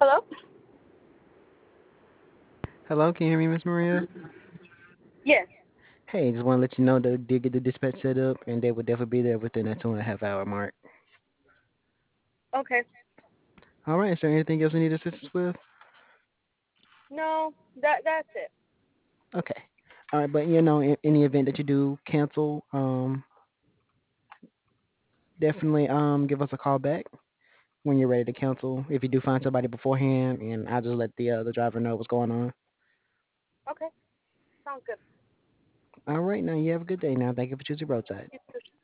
Hello? Hello, can you hear me, Miss Maria? Yes. Hey, just want to let you know that I did get the dispatch set up, and they will definitely be there within that 2.5 hour mark. Okay. All right, is there anything else you need assistance with? No, that's it. Okay. All right, but in any event that you do cancel, definitely give us a call back when you're ready to cancel. If you do find somebody beforehand, and I'll just let the driver know what's going on. Okay. Sounds good. All right, now you have a good day. Now, thank you for choosing Roadside. You too.